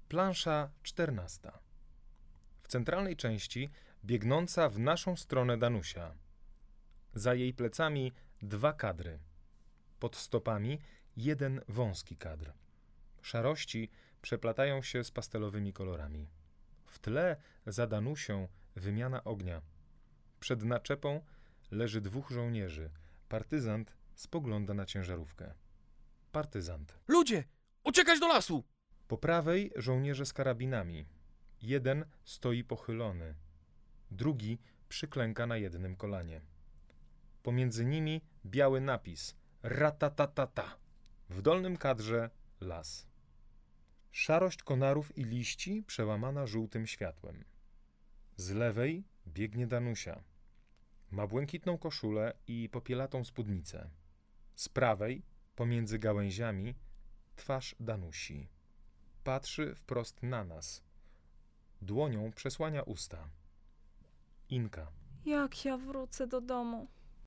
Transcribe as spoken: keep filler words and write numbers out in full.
Plansza czternasta. W centralnej części biegnąca w naszą stronę Danusia. Za jej plecami dwa kadry. Pod stopami jeden wąski kadr. Szarości przeplatają się z pastelowymi kolorami. W tle za Danusią wymiana ognia. Przed naczepą leży dwóch żołnierzy. Partyzant spogląda na ciężarówkę. Partyzant. Ludzie! Uciekać do lasu! Po prawej żołnierze z karabinami. Jeden stoi pochylony. Drugi przyklęka na jednym kolanie. Pomiędzy nimi biały napis ratatatata. W dolnym kadrze las. Szarość konarów i liści przełamana żółtym światłem. Z lewej biegnie Danusia. Ma błękitną koszulę i popielatą spódnicę. Z prawej, pomiędzy gałęziami, twarz Danusi. Patrzy wprost na nas. Dłonią przesłania usta. Inka. Jak ja wrócę do domu?